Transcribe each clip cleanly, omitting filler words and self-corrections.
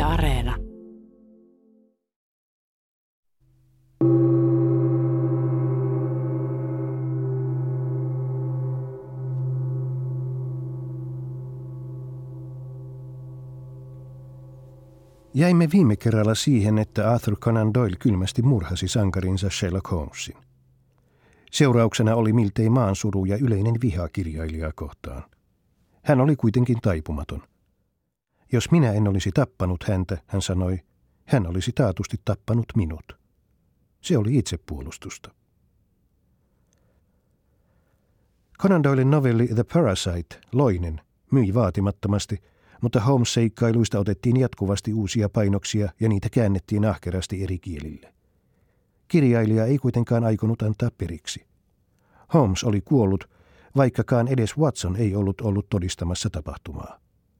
Areena. Jäimme viime kerralla siihen, että Arthur Conan Doyle kylmästi murhasi sankarinsa Sherlock Holmesin. Seurauksena oli miltei maansuru ja yleinen viha kirjailijaa kohtaan. Hän oli kuitenkin taipumaton. Jos minä en olisi tappanut häntä, hän sanoi, hän olisi taatusti tappanut minut. Se oli itsepuolustusta. Conan Doylen novelli The Parasite, Loinen, myi vaatimattomasti, mutta Holmes-seikkailuista otettiin jatkuvasti uusia painoksia ja niitä käännettiin ahkerasti eri kielille. Kirjailija ei kuitenkaan aikonut antaa periksi. Holmes oli kuollut, vaikkakaan edes Watson ei ollut todistamassa tapahtumaa.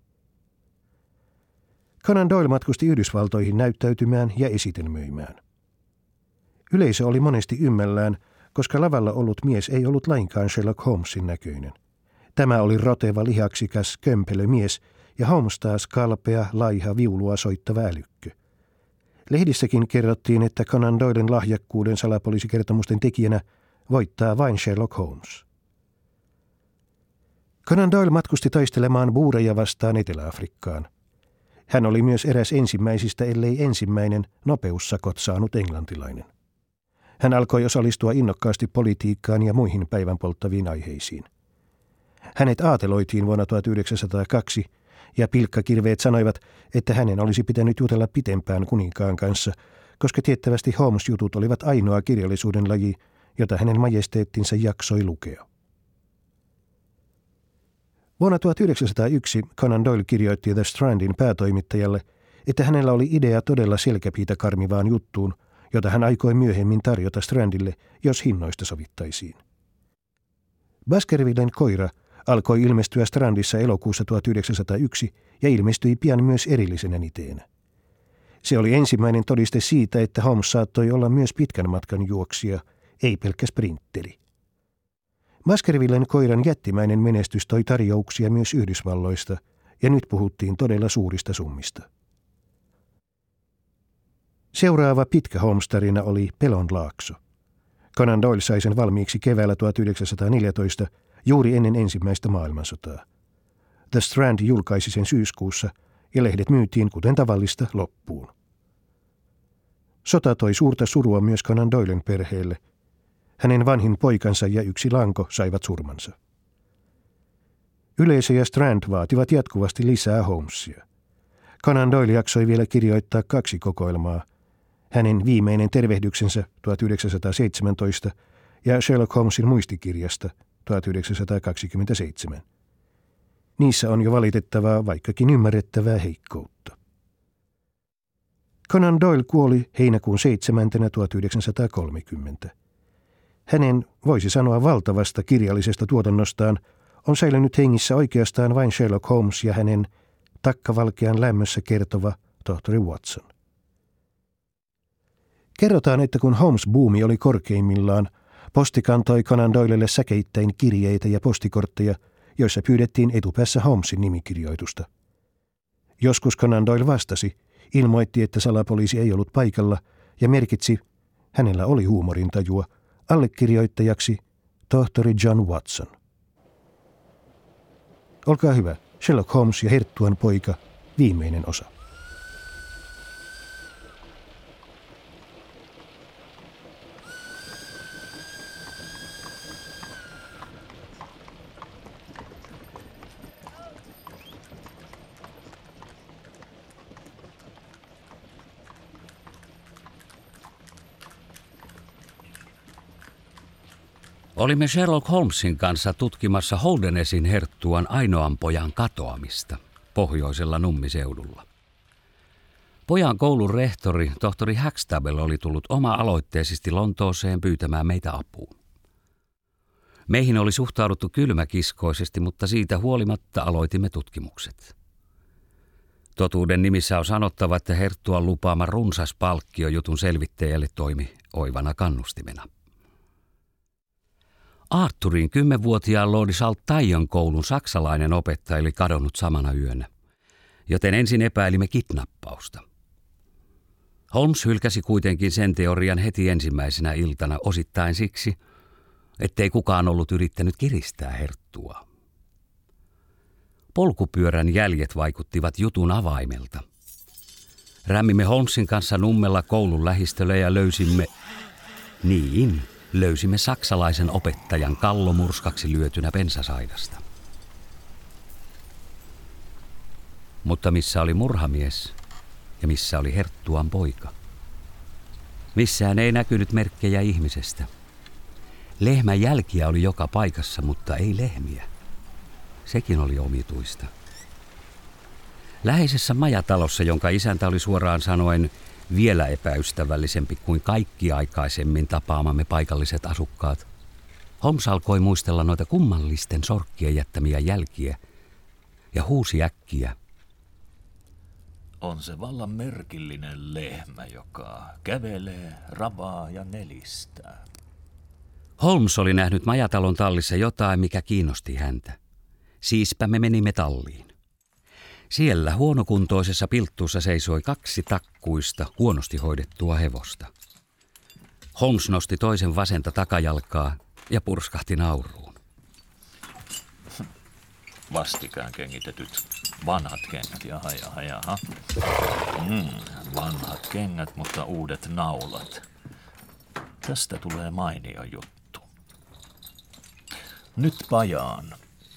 Conan Doyle matkusti Yhdysvaltoihin näyttäytymään ja esitelmöimään. Yleisö oli monesti ymmällään, koska lavalla ollut mies ei ollut lainkaan Sherlock Holmesin näköinen. Tämä oli roteva, lihaksikas, kömpelö mies ja Holmes taas kalpea, laiha, viulua soittava älykkö. Lehdissäkin kerrottiin, että Conan Doylen lahjakkuuden salapoliisikertomusten tekijänä voittaa vain Sherlock Holmes. Conan Doyle matkusti taistelemaan buureja vastaan Etelä-Afrikkaan. Hän oli myös eräs ensimmäisistä, ellei ensimmäinen, nopeussakot saanut englantilainen. Hän alkoi osallistua innokkaasti politiikkaan ja muihin päivänpolttaviin aiheisiin. Hänet aateloitiin vuonna 1902 ja pilkkakirveet sanoivat, että hänen olisi pitänyt jutella pitempään kuninkaan kanssa, koska tiettävästi Holmes-jutut olivat ainoa kirjallisuuden laji, jota hänen majesteettinsa jaksoi lukea. Vuonna 1901 Conan Doyle kirjoitti The Strandin päätoimittajalle, että hänellä oli idea todella selkäpiitä karmivaan juttuun, jota hän aikoi myöhemmin tarjota Strandille, jos hinnoista sovittaisiin. Baskervillen koira alkoi ilmestyä Strandissa elokuussa 1901 ja ilmestyi pian myös erillisenä niteenä. Se oli ensimmäinen todiste siitä, että Holmes saattoi olla myös pitkän matkan juoksija, ei pelkkä sprinteri. Baskervillen koiran jättimäinen menestys toi tarjouksia myös Yhdysvalloista, ja nyt puhuttiin todella suurista summista. Seuraava pitkä Holmes-tarina oli Pelon laakso. Conan Doyle sai sen valmiiksi keväällä 1914, juuri ennen ensimmäistä maailmansotaa. The Strand julkaisi sen syyskuussa, ja lehdet myytiin kuten tavallista loppuun. Sota toi suurta surua myös Conan Doylen perheelle. Hänen vanhin poikansa ja yksi lanko saivat surmansa. Yleisö ja Strand vaativat jatkuvasti lisää Holmesia. Conan Doyle jaksoi vielä kirjoittaa 2 kokoelmaa. Hänen viimeinen tervehdyksensä 1917 ja Sherlock Holmesin muistikirjasta 1927. Niissä on jo valitettavaa, vaikkakin ymmärrettävää heikkoutta. Conan Doyle kuoli heinäkuun 7. 1930. Hänen, voisi sanoa valtavasta kirjallisesta tuotannostaan, on säilynyt hengissä oikeastaan vain Sherlock Holmes ja hänen takkavalkean lämmössä kertova tohtori Watson. Kerrotaan, että kun Holmes-buumi oli korkeimmillaan, posti kantoi Conan Doylelle säkeittäin kirjeitä ja postikortteja, joissa pyydettiin etupäässä Holmesin nimikirjoitusta. Joskus Conan Doyle vastasi, ilmoitti, että salapoliisi ei ollut paikalla ja merkitsi, hänellä oli huumorintajua, allekirjoittajaksi tohtori John Watson. Olkaa hyvä, Sherlock Holmes ja Herttuan poika, viimeinen osa. Olimme Sherlock Holmesin kanssa tutkimassa Holdenesin Herttuan ainoan pojan katoamista pohjoisella Nummiseudulla. Pojan koulun rehtori, tohtori Haxtable, oli tullut oma-aloitteisesti Lontooseen pyytämään meitä apuun. Meihin oli suhtauduttu kylmäkiskoisesti, mutta siitä huolimatta aloitimme tutkimukset. Totuuden nimissä on sanottava, että Herttuan lupaama runsas palkkio jutun selvittäjälle toimi oivana kannustimena. Arthurin 10-vuotiaan Lordi Saltaion koulun saksalainen opettaja oli kadonnut samana yönä. joten ensin epäilimme kidnappausta. Holmes hylkäsi kuitenkin sen teorian heti ensimmäisenä iltana osittain siksi, ettei kukaan ollut yrittänyt kiristää Herttua. Polkupyörän jäljet vaikuttivat jutun avaimelta. Rämmimme Holmesin kanssa Nummella koulun lähistölle ja löysimme saksalaisen opettajan kallomurskaksi lyötynä bensasaidasta. Mutta missä oli murhamies ja missä oli Herttuan poika? Missään ei näkynyt merkkejä ihmisestä. Lehmän jälkiä oli joka paikassa, mutta ei lehmiä. Sekin oli omituista. Läheisessä majatalossa, jonka isäntä oli suoraan sanoen vielä epäystävällisempi kuin kaikki aikaisemmin tapaamamme paikalliset asukkaat, Holmes alkoi muistella noita kummallisten sorkkien jättämiä jälkiä ja huusi äkkiä. On se vallan merkillinen lehmä, joka kävelee, ravaa ja nelistää. Holmes oli nähnyt majatalon tallissa jotain, mikä kiinnosti häntä. Siispä me menimme talliin. Siellä huonokuntoisessa pilttuussa seisoi 2 takkuista, huonosti hoidettua hevosta. Holmes nosti toisen vasenta takajalkaa ja purskahti nauruun. Vastikään kengitetyt vanhat kengät, jaha. Vanhat kengät, mutta uudet naulat. Tästä tulee mainio juttu. Nyt pajaan.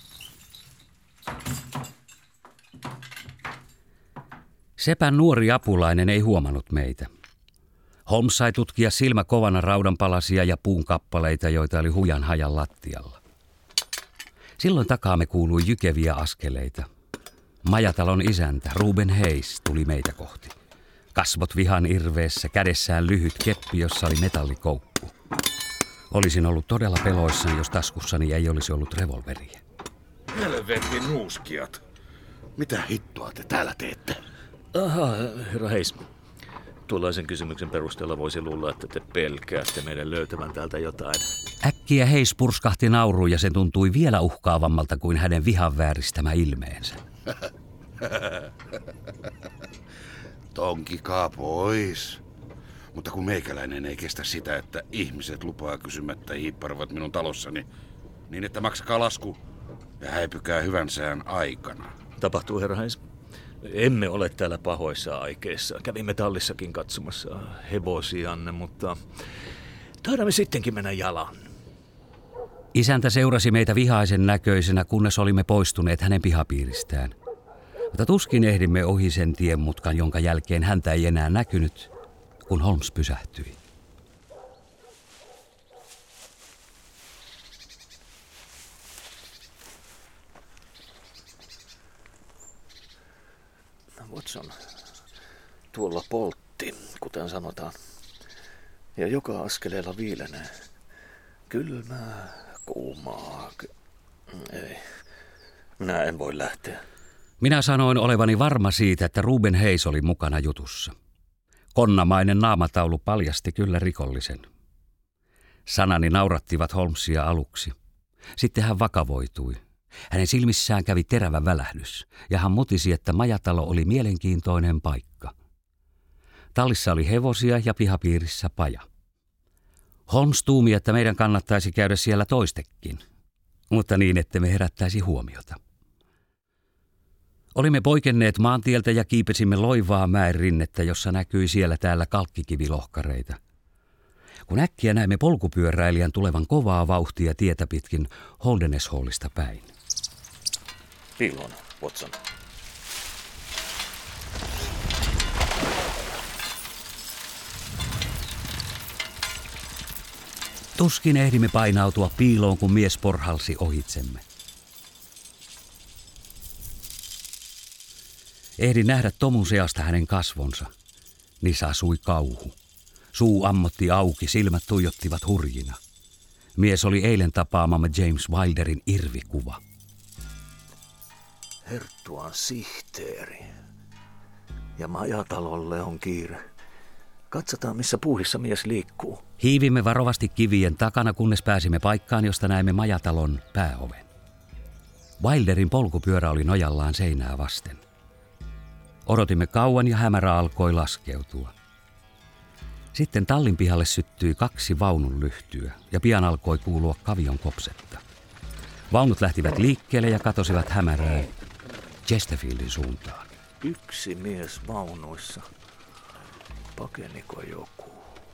Sepän nuori apulainen ei huomannut meitä. Holmes sai tutkia silmä kovana raudanpalasia ja puun kappaleita, joita oli hujan hajan lattialla. Silloin takaamme kuului jykeviä askeleita. Majatalon isäntä Reuben Hayes tuli meitä kohti. Kasvot vihan irveessä, kädessään lyhyt keppi, jossa oli metallikoukku. Olisin ollut todella peloissani, jos taskussani ei olisi ollut revolveria. Helvetin nuuskijat. Mitä hittoa te täällä teette? Aha, herra Hayes. Tuollaisen kysymyksen perusteella voisi luulla, että te pelkäätte meidän löytävän täältä jotain. Äkkiä Hayes purskahti nauruun ja se tuntui vielä uhkaavammalta kuin hänen vihan vääristämä ilmeensä. Tonkikaa pois. Mutta kun meikäläinen ei kestä sitä, että ihmiset lupaa kysymättä hiipparvat minun talossani, niin että maksakaa lasku ja häipykää hyvän sään aikana. Tapahtuu, herra Hayes. Emme ole täällä pahoissa aikeissa. Kävimme tallissakin katsomassa hevosianne, mutta taidamme sittenkin mennä jalan. Isäntä seurasi meitä vihaisen näköisenä, kunnes olimme poistuneet hänen pihapiiristään. Mutta tuskin ehdimme ohi sen tienmutkan, jonka jälkeen häntä ei enää näkynyt, kun Holmes pysähtyi. Watson, tuolla poltti, kuten sanotaan. Ja joka askeleella viilenee. Kylmää, kuumaa. Ei, minä en voi lähteä. Minä sanoin olevani varma siitä, että Reuben Hayes oli mukana jutussa. Konnamainen naamataulu paljasti kyllä rikollisen. Sanani naurattivat Holmesia aluksi. Sitten hän vakavoitui. Hänen silmissään kävi terävä välähdys, ja hän mutisi, että majatalo oli mielenkiintoinen paikka. Tallissa oli hevosia ja pihapiirissä paja. Holmes tuumi, että meidän kannattaisi käydä siellä toistekin, mutta niin, että me herättäisi huomiota. Olimme poikenneet maantieltä ja kiipesimme loivaa mäen rinnettä, jossa näkyi siellä täällä kalkkikivilohkareita. Kun äkkiä näimme polkupyöräilijän tulevan kovaa vauhtia tietä pitkin Holderness Hallista päin. Piiloon, Watson. Tuskin ehdimme painautua piiloon, kun mies porhalsi ohitsemme. Ehdin nähdä tomun seasta hänen kasvonsa. Niissä asui kauhu. Suu ammotti auki, silmät tuijottivat hurjina. Mies oli eilen tapaamamme James Wilderin irvikuva. Herttuan sihteeri. Ja majatalolle on kiire. Katsotaan, missä puuhissa mies liikkuu. Hiivimme varovasti kivien takana, kunnes pääsimme paikkaan, josta näimme majatalon pääoven. Wilderin polkupyörä oli nojallaan seinää vasten. Odotimme kauan ja hämärä alkoi laskeutua. Sitten tallin pihalle syttyi 2 vaunun lyhtyä ja pian alkoi kuulua kavion kopsetta. Vaunut lähtivät liikkeelle ja katosivat hämärään Chesterfieldin suuntaan. Yksi mies vaunuissa. Pakeniko joku?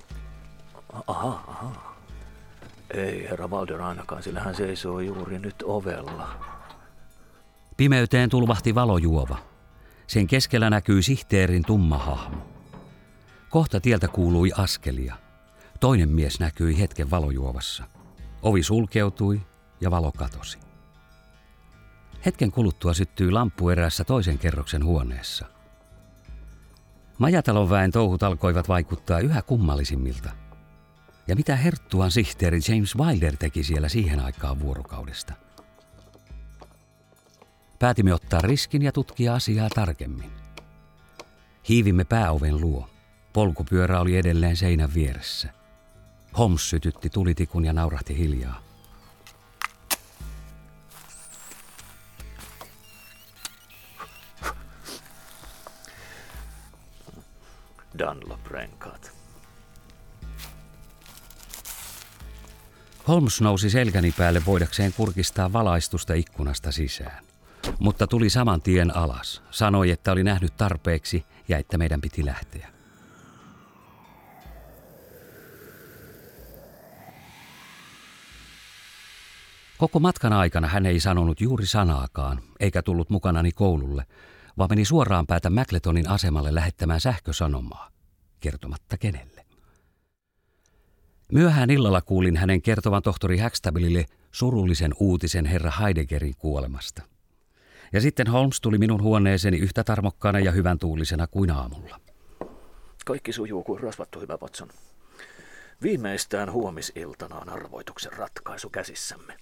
Aha. Ei herra Walder ainakaan, sillä hän seisoo juuri nyt ovella. Pimeyteen tulvahti valojuova. Sen keskellä näkyi sihteerin tumma hahmo. Kohta tieltä kuului askelia. Toinen mies näkyi hetken valojuovassa. Ovi sulkeutui ja valo katosi. Hetken kuluttua syttyi lamppu eräässä toisen kerroksen huoneessa. Majatalon väen touhut alkoivat vaikuttaa yhä kummallisimmilta. Ja mitä herttuan sihteeri James Wilder teki siellä siihen aikaan vuorokaudesta? Päätimme ottaa riskin ja tutkia asiaa tarkemmin. Hiivimme pääoven luo. Polkupyörä oli edelleen seinän vieressä. Holmes sytytti tulitikun ja naurahti hiljaa. Dunlop-renkaat. Holmes nousi selkäni päälle voidakseen kurkistaa valaistusta ikkunasta sisään. Mutta tuli saman tien alas. Sanoi, että oli nähnyt tarpeeksi ja että meidän piti lähteä. Koko matkan aikana hän ei sanonut juuri sanaakaan, eikä tullut mukanani koululle, vaan meni suoraan päätä Macletonin asemalle lähettämään sähkösanomaa, kertomatta kenelle. Myöhään illalla kuulin hänen kertovan tohtori Huxtableille surullisen uutisen herra Heideggerin kuolemasta. Ja sitten Holmes tuli minun huoneeseeni yhtä tarmokkaana ja hyvän tuulisena kuin aamulla. Kaikki sujuu kuin rasvattu, hyvä Watson. Viimeistään huomisiltana on arvoituksen ratkaisu käsissämme.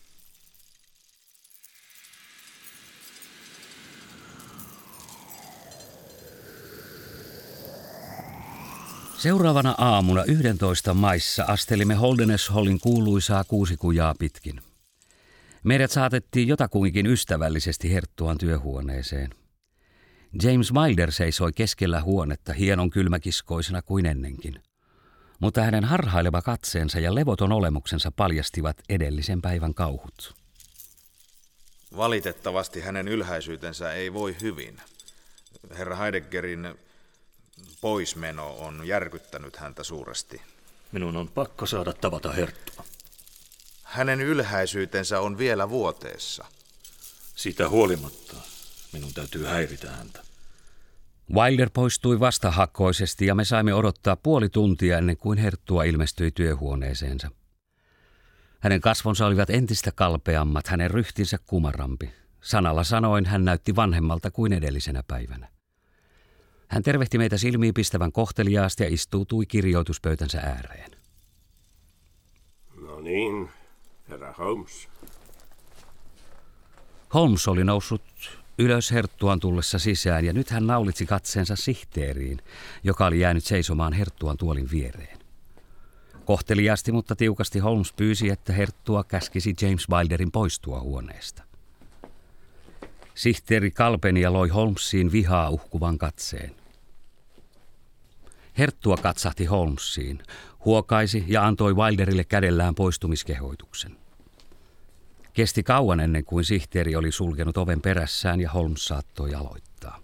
Seuraavana aamuna 11 maissa astelimme Holderness Hallin kuuluisaa 6 kujaa pitkin. Meidät saatettiin jotakuinkin ystävällisesti herttuan työhuoneeseen. James Wilder seisoi keskellä huonetta hienon kylmäkiskoisena kuin ennenkin. Mutta hänen harhaileva katseensa ja levoton olemuksensa paljastivat edellisen päivän kauhut. Valitettavasti hänen ylhäisyytensä ei voi hyvin. Herra Heideggerin poismeno on järkyttänyt häntä suuresti. Minun on pakko saada tavata herttua. Hänen ylhäisyytensä on vielä vuoteessa. Sitä huolimatta minun täytyy häiritä häntä. Wilder poistui vastahakoisesti ja me saimme odottaa puoli tuntia ennen kuin herttua ilmestyi työhuoneeseensa. Hänen kasvonsa olivat entistä kalpeammat, hänen ryhtinsä kumarampi. Sanalla sanoen hän näytti vanhemmalta kuin edellisenä päivänä. Hän tervehti meitä silmiin pistävän kohteliaasti ja istuutui kirjoituspöytänsä ääreen. No niin, herra Holmes. Holmes oli noussut ylös herttuan tullessa sisään ja nyt hän naulitsi katseensa sihteeriin, joka oli jäänyt seisomaan herttuan tuolin viereen. Kohteliaasti, mutta tiukasti Holmes pyysi, että herttua käskisi James Wilderin poistua huoneesta. Sihteeri kalpeni ja loi Holmesiin vihaa uhkuvan katseen. Herttua katsahti Holmesiin, huokaisi ja antoi Wilderille kädellään poistumiskehoituksen. Kesti kauan ennen kuin sihteeri oli sulkenut oven perässään ja Holmes saattoi aloittaa.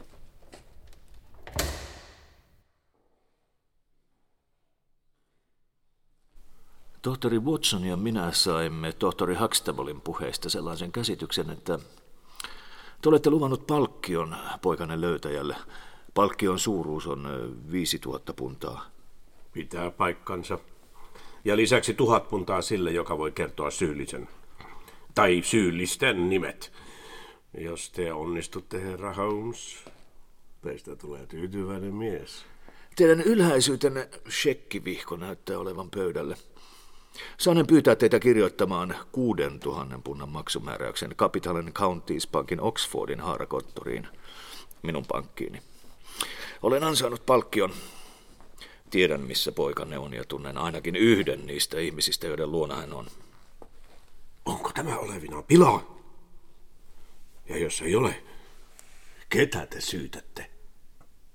Tohtori Watson ja minä saimme tohtori Huxtablen puheesta sellaisen käsityksen, että te olette luvannut palkkion poikanne löytäjälle. Palkkion suuruus on 5000 puntaa. Pitää paikkansa. Ja lisäksi 1000 puntaa sille, joka voi kertoa syyllisen. Tai syyllisten nimet. Jos te onnistutte, herra Holmes, teistä tulee tyytyväinen mies. Teidän ylhäisyytenne shekkivihko näyttää olevan pöydälle. Saanen pyytää teitä kirjoittamaan 6000 punnan maksumääräyksen Capital & Counties Pankin Oxfordin haarakonttoriin, minun pankkiini. Olen ansainnut palkkion. Tiedän, missä poikanne on ja tunnen ainakin yhden niistä ihmisistä, joiden luona hän on. Onko tämä olevina pilaa? Ja jos ei ole, ketä te syytätte?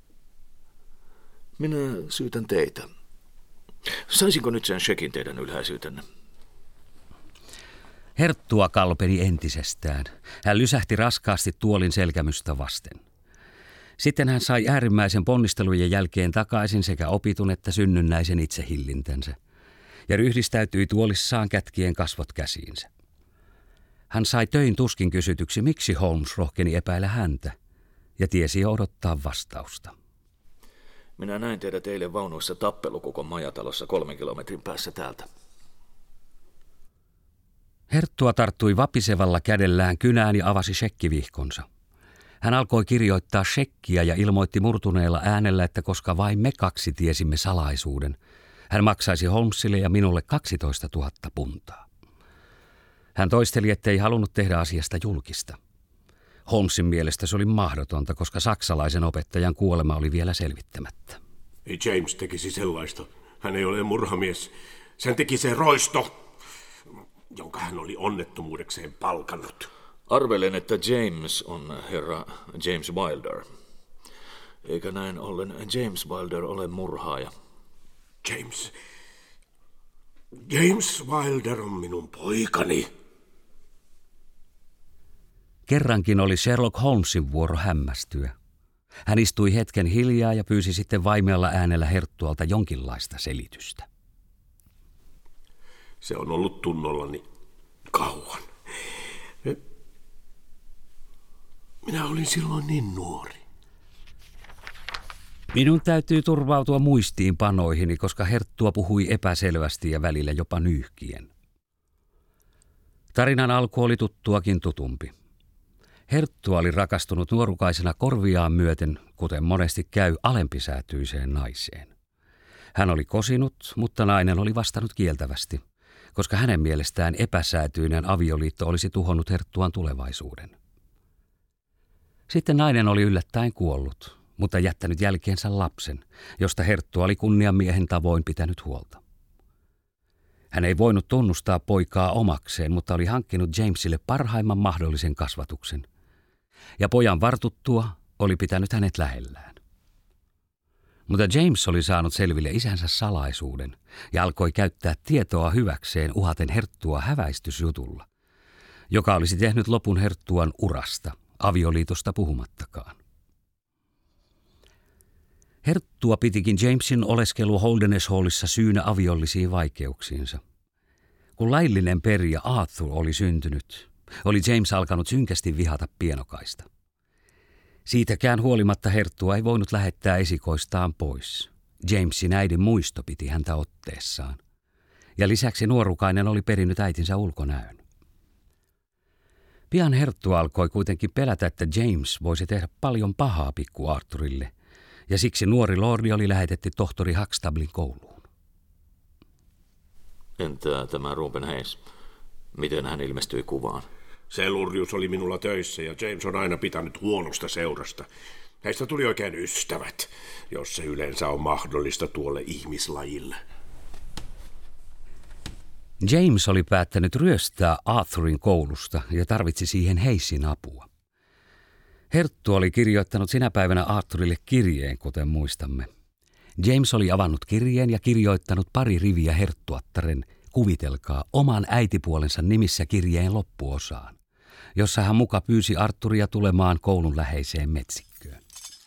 Minä syytän teitä. Saisinko nyt sen shekin teidän ylhäisyytenne? Herttua kalpeni entisestään. Hän lysähti raskaasti tuolin selkämystä vasten. Sitten hän sai äärimmäisen ponnistelujen jälkeen takaisin sekä opitun että synnynnäisen itsehillintänsä ja ryhdistäytyi tuolissaan kätkien kasvot käsiinsä. Hän sai töin tuskin kysytyksi, miksi Holmes rohkeni epäillä häntä ja tiesi odottaa vastausta. Minä näin teidät eilen vaunuissa tappelukukon majatalossa 3 kilometrin päässä täältä. Herttua tarttui vapisevalla kädellään kynään ja avasi shekkivihkonsa. Hän alkoi kirjoittaa shekkiä ja ilmoitti murtuneella äänellä, että koska vain me 2 tiesimme salaisuuden, hän maksaisi Holmesille ja minulle 12 000 puntaa. Hän toisteli, ettei halunnut tehdä asiasta julkista. Holmesin mielestä se oli mahdotonta, koska saksalaisen opettajan kuolema oli vielä selvittämättä. Ei James tekisi sellaista. Hän ei ole murhamies. Sen teki se roisto, jonka hän oli onnettomuudekseen palkannut. Arvelen, että James on herra James Wilder. Eikä näin ollen James Wilder ole murhaaja. James Wilder on minun poikani. Kerrankin oli Sherlock Holmesin vuoro hämmästyä. Hän istui hetken hiljaa ja pyysi sitten vaimealla äänellä Herttualta jonkinlaista selitystä. Se on ollut tunnollani kauan. Minä olin silloin niin nuori. Minun täytyy turvautua muistiinpanoihini, koska Herttua puhui epäselvästi ja välillä jopa nyyhkien. Tarinan alku oli tuttuakin tutumpi. Herttua oli rakastunut nuorukaisena korviaan myöten, kuten monesti käy, alempisäätyiseen naiseen. Hän oli kosinut, mutta nainen oli vastannut kieltävästi, koska hänen mielestään epäsäätyinen avioliitto olisi tuhonnut Herttuan tulevaisuuden. Sitten nainen oli yllättäen kuollut, mutta jättänyt jälkeensä lapsen, josta Herttua oli kunniamiehen tavoin pitänyt huolta. Hän ei voinut tunnustaa poikaa omakseen, mutta oli hankkinut Jamesille parhaimman mahdollisen kasvatuksen. Ja pojan vartuttua oli pitänyt hänet lähellään. Mutta James oli saanut selville isänsä salaisuuden ja alkoi käyttää tietoa hyväkseen uhaten Herttua häväistysjutulla, joka olisi tehnyt lopun Herttuan urasta, avioliitosta puhumattakaan. Herttua pitikin Jamesin oleskelu Holderness Hallissa syynä aviollisiin vaikeuksiinsa. Kun laillinen perijä Arthur oli syntynyt, oli James alkanut synkästi vihata pienokaista. Siitäkään huolimatta Herttua ei voinut lähettää esikoistaan pois. Jamesin äidin muisto piti häntä otteessaan. Ja lisäksi nuorukainen oli perinnyt äitinsä ulkonäön. Pian Herttua alkoi kuitenkin pelätä, että James voisi tehdä paljon pahaa pikku Arthurille, ja siksi nuori lordi oli lähetetty tohtori Huxtablin kouluun. Entä tämä Reuben Hayes? Miten hän ilmestyi kuvaan? Selurius oli minulla töissä ja James on aina pitänyt huonosta seurasta. Heistä tuli oikein ystävät, jos se yleensä on mahdollista tuolle ihmislajille. James oli päättänyt ryöstää Arthurin koulusta ja tarvitsi siihen Hayesin apua. Herttua oli kirjoittanut sinä päivänä Arthurille kirjeen, kuten muistamme. James oli avannut kirjeen ja kirjoittanut pari riviä Herttuattaren, kuvitelkaa, oman äitipuolensa nimissä kirjeen loppuosaan, jossa hän muka pyysi Arthuria tulemaan koulun läheiseen metsikköön.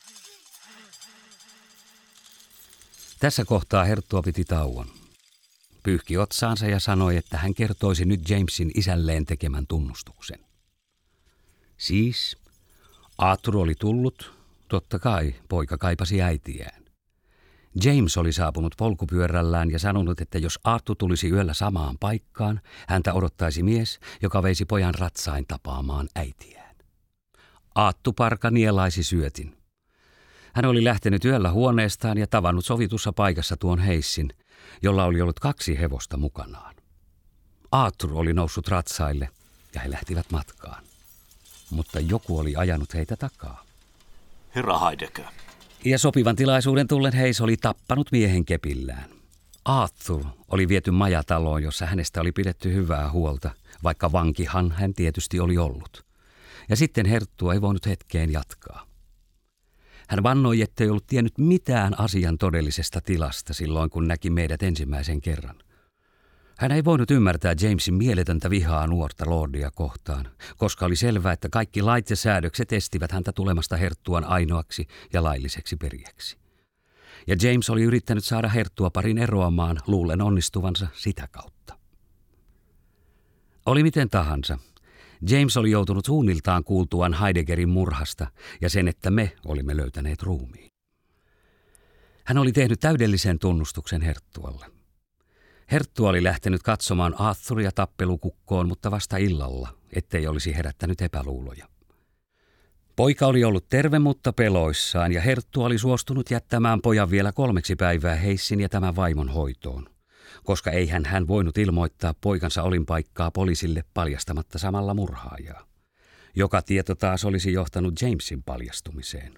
Tässä kohtaa Herttua piti tauon. Pyyhki otsaansa ja sanoi, että hän kertoisi nyt Jamesin isälleen tekemän tunnustuksen. Siis Arthur oli tullut, totta kai poika kaipasi äitiään. James oli saapunut polkupyörällään ja sanonut, että jos Arthur tulisi yöllä samaan paikkaan, häntä odottaisi mies, joka veisi pojan ratsain tapaamaan äitiään. Aattuparka nielaisi syötin. Hän oli lähtenyt yöllä huoneestaan ja tavannut sovitussa paikassa tuon Hayesin, jolla oli ollut 2 hevosta mukanaan. Arthur oli noussut ratsaille ja he lähtivät matkaan. Mutta joku oli ajanut heitä takaa. Herra Heidegger. Ja sopivan tilaisuuden tullen Hayes oli tappanut miehen kepillään. Arthur oli viety majataloon, jossa hänestä oli pidetty hyvää huolta, vaikka vankihan hän tietysti oli ollut. Ja sitten Herttua ei voinut hetkeen jatkaa. Hän vannoi, ettei ollut tiennyt mitään asian todellisesta tilasta silloin, kun näki meidät ensimmäisen kerran. Hän ei voinut ymmärtää Jamesin mieletöntä vihaa nuorta lordia kohtaan, koska oli selvää, että kaikki lait ja säädökset estivät häntä tulemasta herttuan ainoaksi ja lailliseksi perijäksi. Ja James oli yrittänyt saada herttuaparin eroamaan, luulen onnistuvansa sitä kautta. Oli miten tahansa. James oli joutunut suunniltaan kuultuaan Heideggerin murhasta ja sen, että me olimme löytäneet ruumiin. Hän oli tehnyt täydellisen tunnustuksen herttualle. Herttua oli lähtenyt katsomaan Arthuria tappelukukkoon, mutta vasta illalla, ettei olisi herättänyt epäluuloja. Poika oli ollut terve, mutta peloissaan, ja herttua oli suostunut jättämään pojan vielä 3 päivää Heissin ja tämän vaimon hoitoon, koska eihän hän voinut ilmoittaa poikansa olinpaikkaa poliisille paljastamatta samalla murhaajaa, joka tieto taas olisi johtanut Jamesin paljastumiseen.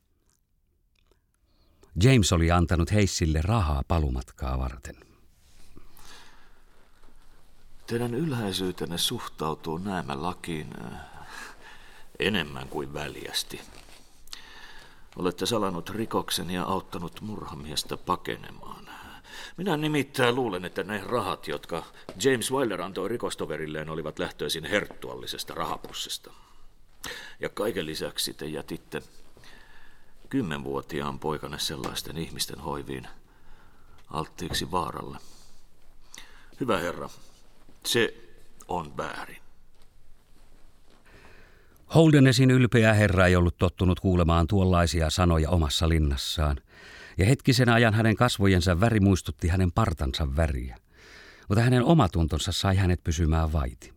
James oli antanut Heissille rahaa palumatkaa varten. Teidän ylhäisyytenne suhtautuu näemmä lakiin enemmän kuin väljästi. Olette salannut rikoksen ja auttanut murhamiestä pakenemaan. Minä nimittäin luulen, että ne rahat, jotka James Wilder antoi rikostoverilleen, olivat lähtöisin herttuallisesta rahapussista. Ja kaiken lisäksi te jätitte 10-vuotiaan poikanne sellaisten ihmisten hoiviin alttiiksi vaaralle. Hyvä herra, se on väärin. Holdenesin ylpeä herra ei ollut tottunut kuulemaan tuollaisia sanoja omassa linnassaan, ja hetkisen ajan hänen kasvojensa väri muistutti hänen partansa väriä, mutta hänen omatuntonsa sai hänet pysymään vaiti.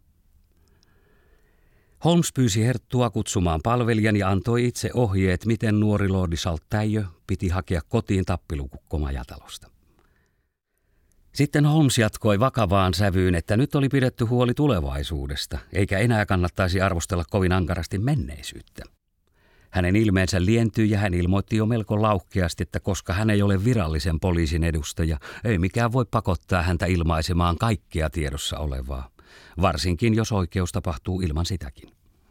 Holmes pyysi herttua kutsumaan palvelijan ja antoi itse ohjeet, miten nuori lordi Salttäijö piti hakea kotiin tappilukukko majatalosta. Sitten Holmes jatkoi vakavaan sävyyn, että nyt oli pidetty huoli tulevaisuudesta, eikä enää kannattaisi arvostella kovin ankarasti menneisyyttä. Hänen ilmeensä lientyi ja hän ilmoitti jo melko lauhkeasti, että koska hän ei ole virallisen poliisin edustaja, ei mikään voi pakottaa häntä ilmaisemaan kaikkea tiedossa olevaa, varsinkin jos oikeus tapahtuu ilman sitäkin.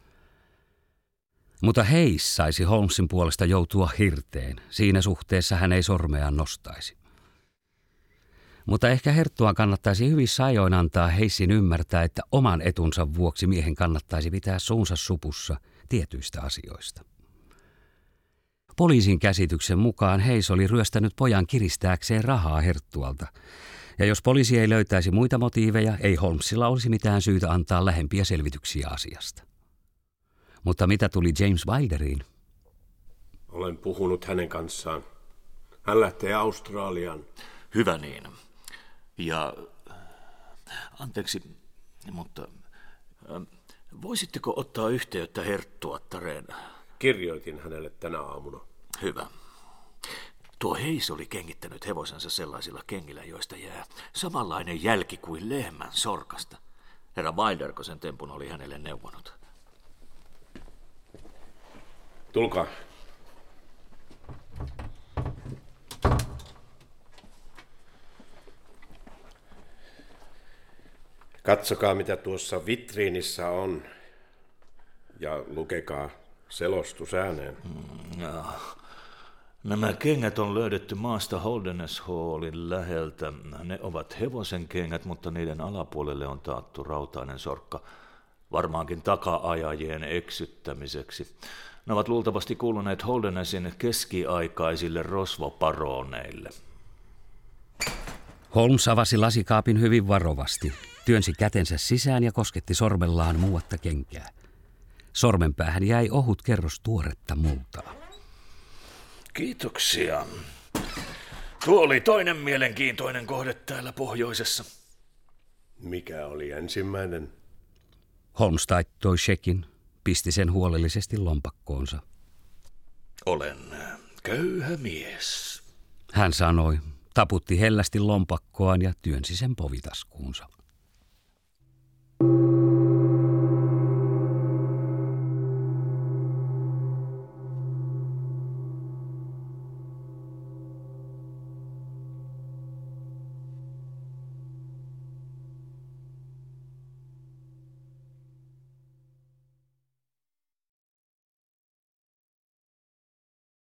Mutta Hayes saisi Holmesin puolesta joutua hirteen, siinä suhteessa hän ei sormeaan nostaisi. Mutta ehkä herttua kannattaisi hyvissä ajoin antaa Hayesin ymmärtää, että oman etunsa vuoksi miehen kannattaisi pitää suunsa supussa tietyistä asioista. Poliisin käsityksen mukaan Hayes oli ryöstänyt pojan kiristääkseen rahaa herttualta, ja jos poliisi ei löytäisi muita motiiveja, ei Holmesilla olisi mitään syytä antaa lähempiä selvityksiä asiasta. Mutta mitä tuli James Wilderiin? Olen puhunut hänen kanssaan. Hän lähtee Australiaan. Hyvä niin. Ja anteeksi, mutta voisitteko ottaa yhteyttä herttuattareen? Kirjoitin hänelle tänä aamuna. Hyvä. Tuo Hayes oli kengittänyt hevosensa sellaisilla kengillä, joista jää samanlainen jälki kuin lehmän sorkasta. Herra Wilderko sen tempun oli hänelle neuvonut. Tulkaa. Katsokaa, mitä tuossa vitriinissä on, ja lukekaa selostus ääneen. Nämä kengät on löydetty maasta Holderness Hallin läheltä. Ne ovat hevosen kengät, mutta niiden alapuolelle on taattu rautainen sorkka, varmaankin taka-ajajien eksyttämiseksi. Ne ovat luultavasti kuuluneet Holdernessin keskiaikaisille rosvoparoneille. Holmes avasi lasikaapin hyvin varovasti, työnsi kätensä sisään ja kosketti sormellaan muuatta kenkää. Sormenpäähän jäi ohut kerros tuoretta multaa. Kiitoksia. Tuo oli toinen mielenkiintoinen kohde täällä pohjoisessa. Mikä oli ensimmäinen? Holmes taittoi shekin, pisti sen huolellisesti lompakkoonsa. Olen köyhä mies, hän sanoi, taputti hellästi lompakkoaan ja työnsi sen povitaskuunsa.